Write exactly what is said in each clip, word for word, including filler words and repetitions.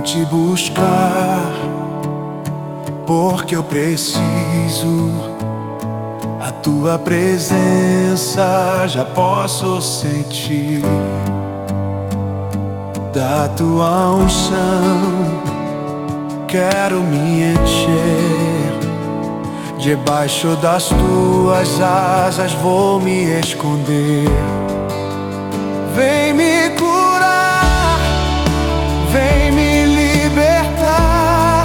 te buscar, porque eu preciso. A tua presença já posso sentir. Da tua unção quero me encher. Debaixo das tuas asas vou me esconder. Vem me curar, vem me libertar.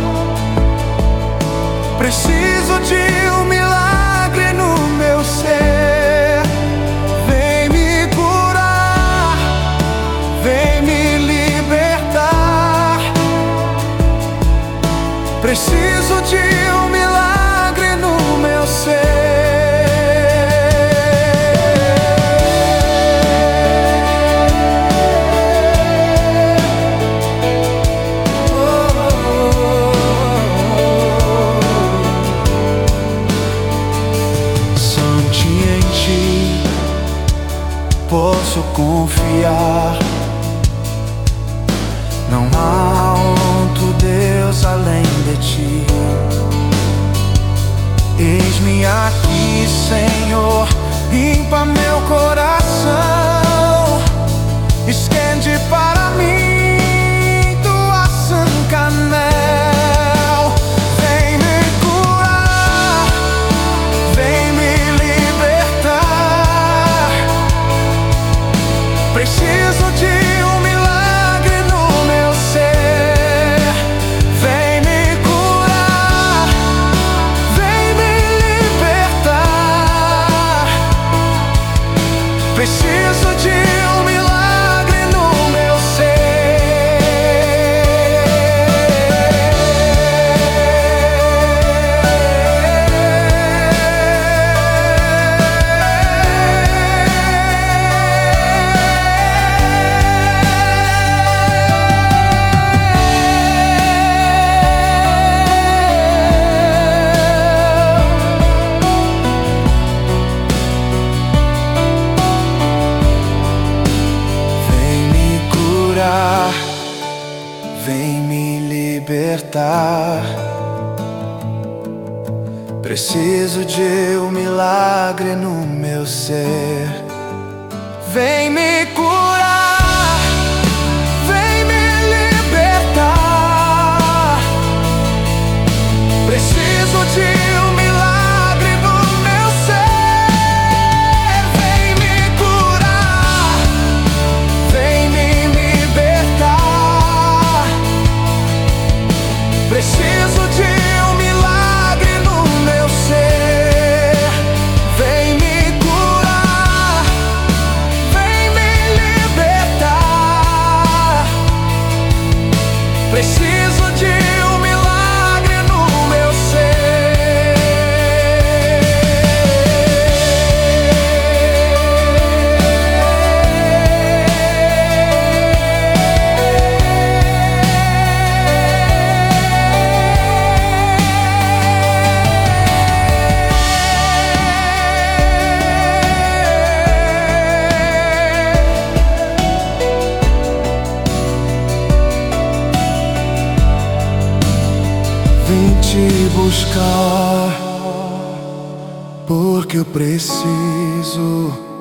Preciso de um milagre no meu ser. Vem me curar, vem me libertar. Preciso de um milagre no meu ser. Posso confiar, não há outro Deus além de ti. Eis-me aqui, Senhor, limpa meu coração, estende para mim tua sã canel. Vem me curar, vem me libertar. Preciso de um milagre no meu ser. Vem me curar, vem me libertar. Preciso de um milagre no meu Vem me libertar. Preciso de um milagre no meu ser. Vem me curar, vem me libertar. Preciso de um milagre no meu ser. Vem me curar, vem me libertar. Preciso de um milagre no meu ser. Vem me curar, vem me libertar. Preciso de um milagre no meu Vim te buscar, porque eu preciso.